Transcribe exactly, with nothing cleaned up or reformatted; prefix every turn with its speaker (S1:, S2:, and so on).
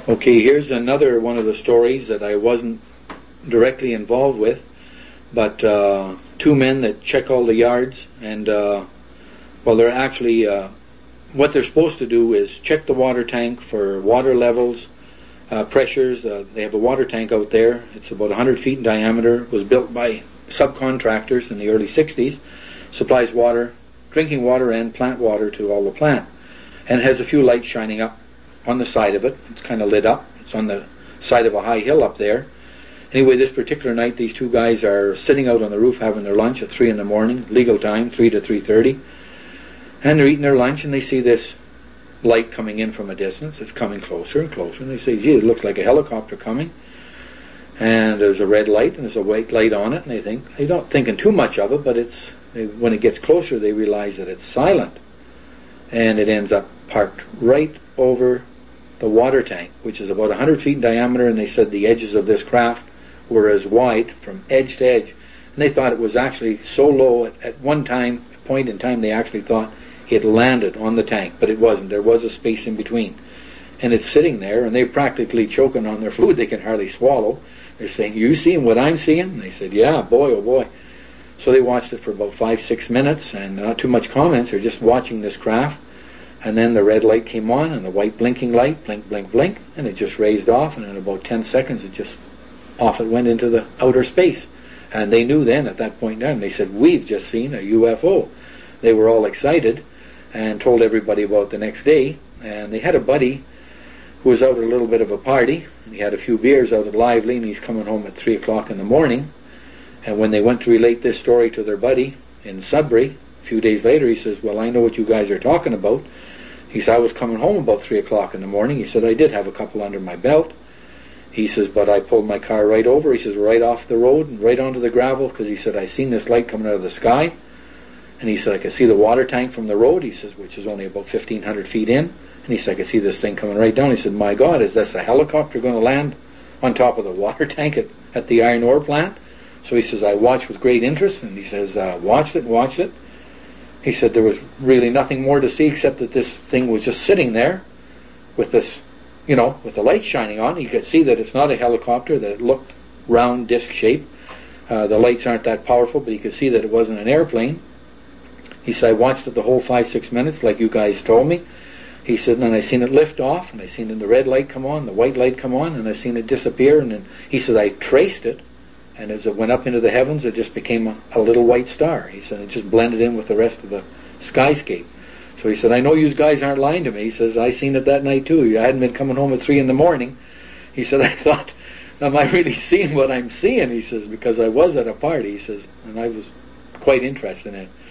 S1: Okay, here's another one of the stories that I wasn't directly involved with, but uh, two men that check all the yards, and uh, well, they're actually uh, what they're supposed to do is check the water tank for water levels, uh, pressures. Uh, they have a water tank out there. It's about one hundred feet in diameter. It was built by subcontractors in the early sixties. Supplies water, drinking water, and plant water to all the plant, and it has a few lights shining up on the side of it. It's kind of lit up. It's on the side of a high hill up there. Anyway, this particular night, these two guys are sitting out on the roof having their lunch at three in the morning, legal time, three to three thirty, and they're eating their lunch, and they see this light coming in from a distance. It's coming closer and closer, and they say, "Gee, it looks like a helicopter coming." And there's a red light, and there's a white light on it, and they think they're not thinking too much of it, but it's they, when it gets closer, they realize that it's silent, and it ends up parked right over the water tank, which is about one hundred feet in diameter, and they said the edges of this craft were as wide from edge to edge. And they thought it was actually so low, at, at one time, point in time, they actually thought it landed on the tank, but it wasn't. There was a space in between. And it's sitting there, and they're practically choking on their food. They can hardly swallow. They're saying, "You seeing what I'm seeing?" And they said, "Yeah, boy, oh boy." So they watched it for about five, six minutes, and not too much comments. They're just watching this craft. And then the red light came on, and the white blinking light, blink, blink, blink, and it just raised off, and in about ten seconds, it just, off it went into the outer space. And they knew then, at that point in time, they said, "We've just seen a U F O." They were all excited, and told everybody about it the next day. And they had a buddy who was out at a little bit of a party, and he had a few beers out at Lively, and he's coming home at three o'clock in the morning. And when they went to relate this story to their buddy in Sudbury, a few days later, he says, "Well, I know what you guys are talking about." He said, "I was coming home about three o'clock in the morning." He said, "I did have a couple under my belt." He says, "But I pulled my car right over." He says, "Right off the road and right onto the gravel," because he said, "I seen this light coming out of the sky." And he said, "I could see the water tank from the road," he says, which is only about fifteen hundred feet in. And he said, "I could see this thing coming right down." He said, "My God, is this a helicopter going to land on top of the water tank at, at the iron ore plant?" So he says, "I watched with great interest." And he says, uh, watched it, watched it. He said there was really nothing more to see except that this thing was just sitting there with this, you know, with the light shining on. You could see that it's not a helicopter, that it looked round, disc shaped. Uh, the lights aren't that powerful, but you could see that it wasn't an airplane. He said, "I watched it the whole five, six minutes like you guys told me." He said, "And I seen it lift off, and I seen the red light come on, the white light come on, and I seen it disappear." And then he said, "I traced it. And as it went up into the heavens, it just became a, a little white star." He said, "It just blended in with the rest of the skyscape." So he said, "I know you guys aren't lying to me." He says, "I seen it that night too. I hadn't been coming home at three in the morning." He said, "I thought, am I really seeing what I'm seeing?" He says, "Because I was at a party." He says, "And I was quite interested in it."